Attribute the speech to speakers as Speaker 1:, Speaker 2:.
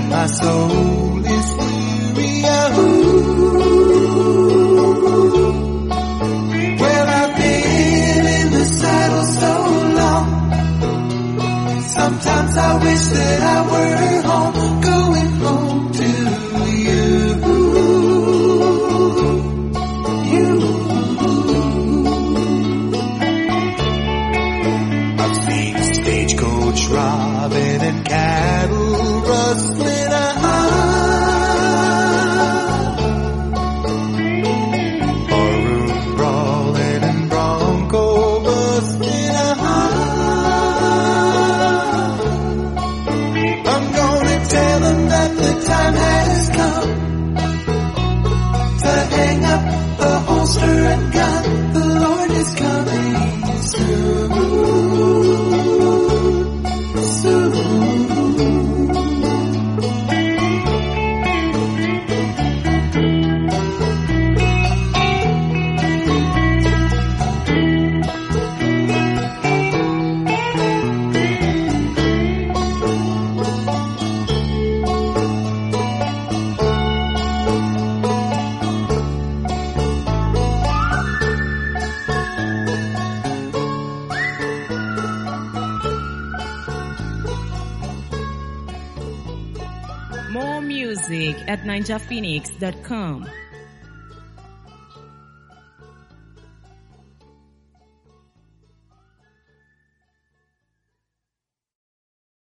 Speaker 1: My soul is weary. Well, I've been in the saddle so long. Sometimes I wish that I were home, going home to you. I've seen stagecoach robbing and cattle rustling. Barroom brawling and bronco busting. I'm gonna tell them that the time has come to hang up the holster and gun. The Lord is coming soon.
Speaker 2: More music at ninjaphoenix.com.